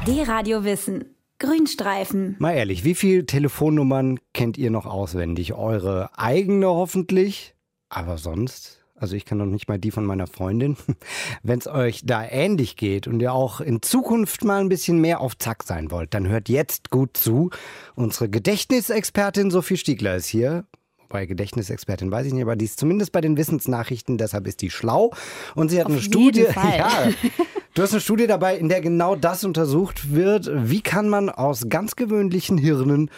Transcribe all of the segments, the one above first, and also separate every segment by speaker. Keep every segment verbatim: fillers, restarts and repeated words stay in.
Speaker 1: D-Radio Wissen. Grünstreifen.
Speaker 2: Mal ehrlich, wie viele Telefonnummern kennt ihr noch auswendig? Eure eigene hoffentlich, aber sonst? Also ich kann noch nicht mal die von meiner Freundin. Wenn es euch da ähnlich geht und ihr auch in Zukunft mal ein bisschen mehr auf Zack sein wollt, dann hört jetzt gut zu. Unsere Gedächtnisexpertin Sophie Stiegler ist hier. Wobei Gedächtnisexpertin weiß ich nicht, aber die ist zumindest bei den Wissensnachrichten, deshalb ist die schlau. Und sie hat
Speaker 1: auf
Speaker 2: eine Studie.
Speaker 1: Jeden Fall.
Speaker 2: Ja, du hast eine Studie dabei, in der genau das untersucht wird. Wie kann man aus ganz gewöhnlichen Hirnen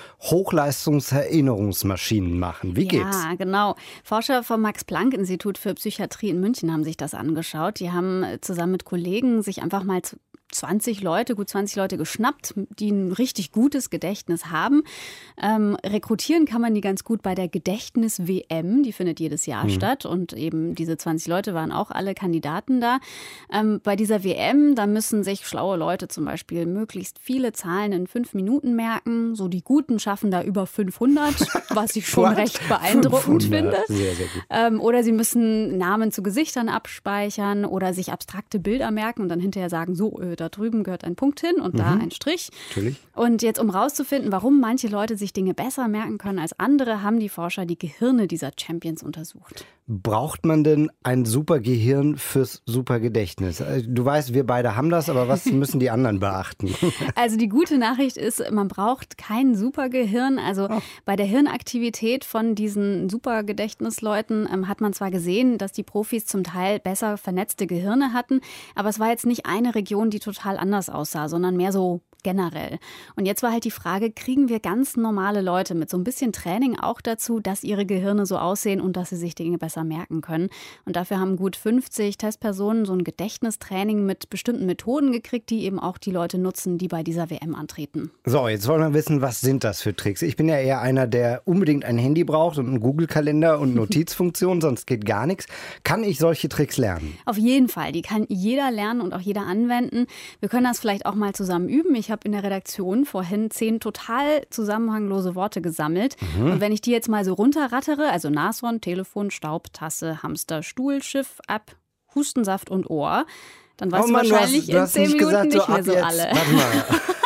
Speaker 2: Hochleistungserinnerungsmaschinen machen? Wie geht's?
Speaker 3: Ja, genau. Forscher vom Max-Planck-Institut für Psychiatrie in München haben sich das angeschaut. Die haben zusammen mit Kollegen sich einfach mal zwanzig Leute, gut zwanzig Leute geschnappt, die ein richtig gutes Gedächtnis haben. Ähm, rekrutieren kann man die ganz gut bei der Gedächtnis-W M, die findet jedes Jahr mhm. statt und eben diese zwanzig Leute waren auch alle Kandidaten da. Ähm, bei dieser W M, da müssen sich schlaue Leute zum Beispiel möglichst viele Zahlen in fünf Minuten merken. So die Guten schaffen da über fünfhundert, was ich schon recht beeindruckend finde.
Speaker 2: Sehr, sehr gut.
Speaker 3: Ähm, oder sie müssen Namen zu Gesichtern abspeichern oder sich abstrakte Bilder merken und dann hinterher sagen, so, äh, da drüben gehört ein Punkt hin und mhm. da ein Strich.
Speaker 2: Natürlich.
Speaker 3: Und jetzt, um rauszufinden, warum manche Leute sich Dinge besser merken können als andere, haben die Forscher die Gehirne dieser Champions untersucht.
Speaker 2: Braucht man denn ein super Gehirn fürs super Gedächtnis? Du weißt, wir beide haben das, aber was müssen die anderen beachten?
Speaker 3: Also die gute Nachricht ist, man braucht kein Supergehirn. Also oh. bei der Hirnaktivität von diesen Supergedächtnisleuten ähm, hat man zwar gesehen, dass die Profis zum Teil besser vernetzte Gehirne hatten, aber es war jetzt nicht eine Region, die total anders aussah, sondern mehr so generell. Und jetzt war halt die Frage, kriegen wir ganz normale Leute mit so ein bisschen Training auch dazu, dass ihre Gehirne so aussehen und dass sie sich Dinge besser merken können. Und dafür haben gut fünfzig Testpersonen so ein Gedächtnistraining mit bestimmten Methoden gekriegt, die eben auch die Leute nutzen, die bei dieser W M antreten.
Speaker 2: So, jetzt wollen wir wissen, was sind das für Tricks? Ich bin ja eher einer, der unbedingt ein Handy braucht und einen Google-Kalender und Notizfunktion, sonst geht gar nichts. Kann ich solche Tricks lernen?
Speaker 3: Auf jeden Fall. Die kann jeder lernen und auch jeder anwenden. Wir können das vielleicht auch mal zusammen üben. Ich habe in der Redaktion vorhin zehn total zusammenhanglose Worte gesammelt. Mhm. Und wenn ich die jetzt mal so runterrattere, also Nashorn, Telefon, Staub, Tasse, Hamster, Stuhl, Schiff, Ab, Hustensaft und Ohr, dann weißt
Speaker 2: oh
Speaker 3: du
Speaker 2: Mann,
Speaker 3: wahrscheinlich
Speaker 2: du hast, du
Speaker 3: in zehn Minuten
Speaker 2: gesagt,
Speaker 3: nicht
Speaker 2: so
Speaker 3: mehr so
Speaker 2: jetzt,
Speaker 3: alle.
Speaker 2: Warte mal,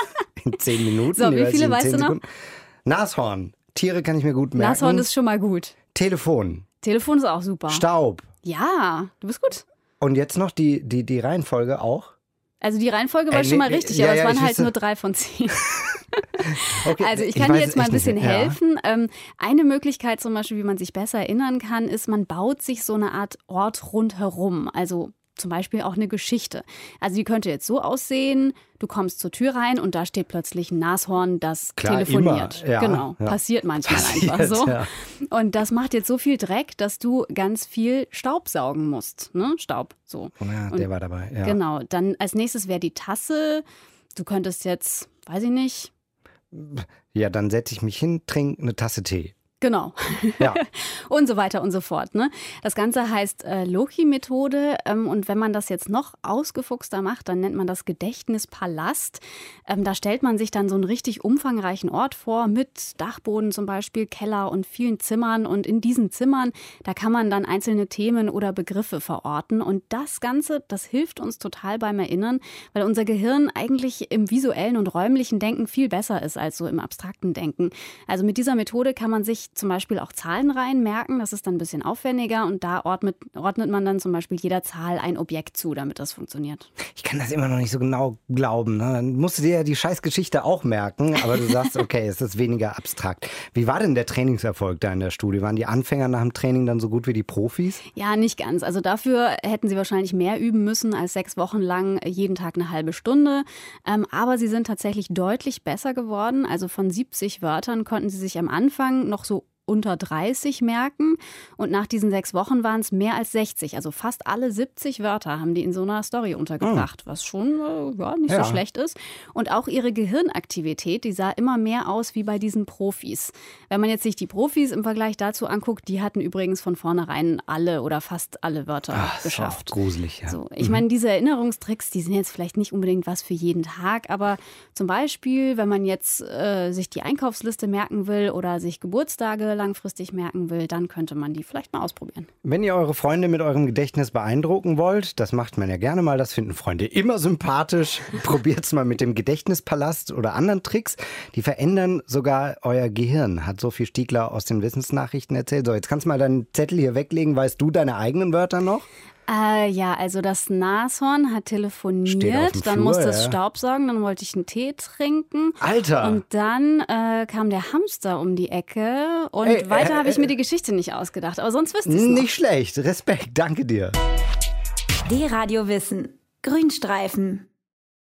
Speaker 2: in zehn Minuten?
Speaker 3: So, wie viele weißt du noch?
Speaker 2: Sekunden. Nashorn, Tiere kann ich mir gut merken.
Speaker 3: Nashorn ist schon mal gut.
Speaker 2: Telefon.
Speaker 3: Telefon ist auch super.
Speaker 2: Staub.
Speaker 3: Ja, du bist gut.
Speaker 2: Und jetzt noch die, die, die Reihenfolge auch?
Speaker 3: Also die Reihenfolge war äh, nee, schon mal richtig, ja, aber ja, es waren halt nur drei von zehn. Okay, also ich kann ich dir jetzt mal ein bisschen nicht. helfen. Ja. Ähm, eine Möglichkeit zum Beispiel, wie man sich besser erinnern kann, ist, man baut sich so eine Art Ort rundherum. Also zum Beispiel auch eine Geschichte. Also die könnte jetzt so aussehen, du kommst zur Tür rein und da steht plötzlich ein Nashorn, das Klar, telefoniert.
Speaker 2: Ja,
Speaker 3: genau,
Speaker 2: ja.
Speaker 3: passiert manchmal passiert, einfach so. Ja. Und das macht jetzt so viel Dreck, dass du ganz viel Staub saugen musst. Ne? Staub, so.
Speaker 2: Oh ja, der
Speaker 3: und,
Speaker 2: war dabei. Ja.
Speaker 3: Genau, dann als nächstes wäre die Tasse. Du könntest jetzt, weiß ich nicht.
Speaker 2: Ja, dann setze ich mich hin, trinke eine Tasse Tee.
Speaker 3: Genau.
Speaker 2: Ja.
Speaker 3: Und so weiter und so fort. Ne? Das Ganze heißt äh, Loci-Methode. Ähm, und wenn man das jetzt noch ausgefuchster macht, dann nennt man das Gedächtnispalast. Ähm, da stellt man sich dann so einen richtig umfangreichen Ort vor, mit Dachboden zum Beispiel, Keller und vielen Zimmern. Und in diesen Zimmern, da kann man dann einzelne Themen oder Begriffe verorten. Und das Ganze, das hilft uns total beim Erinnern, weil unser Gehirn eigentlich im visuellen und räumlichen Denken viel besser ist als so im abstrakten Denken. Also mit dieser Methode kann man sich zum Beispiel auch Zahlenreihen merken. Das ist dann ein bisschen aufwendiger und da ordnet, ordnet man dann zum Beispiel jeder Zahl ein Objekt zu, damit das funktioniert.
Speaker 2: Ich kann das immer noch nicht so genau glauben. Ne? Dann musst du dir ja die Scheißgeschichte auch merken, aber du sagst, okay, es ist weniger abstrakt. Wie war denn der Trainingserfolg da in der Studie? Waren die Anfänger nach dem Training dann so gut wie die Profis?
Speaker 3: Ja, nicht ganz. Also dafür hätten sie wahrscheinlich mehr üben müssen als sechs Wochen lang jeden Tag eine halbe Stunde. Ähm, aber sie sind tatsächlich deutlich besser geworden. Also von siebzig Wörtern konnten sie sich am Anfang noch so unter dreißig merken und nach diesen sechs Wochen waren es mehr als sechzig. Also fast alle siebzig Wörter haben die in so einer Story untergebracht, oh. was schon äh, ja, nicht ja. so schlecht ist. Und auch ihre Gehirnaktivität, die sah immer mehr aus wie bei diesen Profis. Wenn man jetzt sich die Profis im Vergleich dazu anguckt, die hatten übrigens von vornherein alle oder fast alle Wörter
Speaker 2: Ach,
Speaker 3: geschafft.
Speaker 2: Das ist auch gruselig, ja.
Speaker 3: So, ich mhm. meine, diese Erinnerungstricks, die sind jetzt vielleicht nicht unbedingt was für jeden Tag, aber zum Beispiel, wenn man jetzt äh, sich die Einkaufsliste merken will oder sich Geburtstage Sprache langfristig merken will, dann könnte man die vielleicht mal ausprobieren.
Speaker 2: Wenn ihr eure Freunde mit eurem Gedächtnis beeindrucken wollt, das macht man ja gerne mal, das finden Freunde immer sympathisch. Probiert's mal mit dem Gedächtnispalast oder anderen Tricks. Die verändern sogar euer Gehirn, hat Sophie Stiegler aus den Wissensnachrichten erzählt. So, jetzt kannst du mal deinen Zettel hier weglegen. Weißt du deine eigenen Wörter noch?
Speaker 3: Äh, ja, also das Nashorn hat telefoniert, dann
Speaker 2: Flur,
Speaker 3: musste es
Speaker 2: ja.
Speaker 3: Staubsaugen, dann wollte ich einen Tee trinken.
Speaker 2: Alter!
Speaker 3: Und dann äh, kam der Hamster um die Ecke und
Speaker 2: Ey,
Speaker 3: weiter
Speaker 2: äh,
Speaker 3: habe ich mir
Speaker 2: äh,
Speaker 3: die Geschichte nicht ausgedacht, aber sonst wüsste ich es noch.
Speaker 2: Nicht schlecht, Respekt, danke dir.
Speaker 1: D-Radio Wissen. Grünstreifen.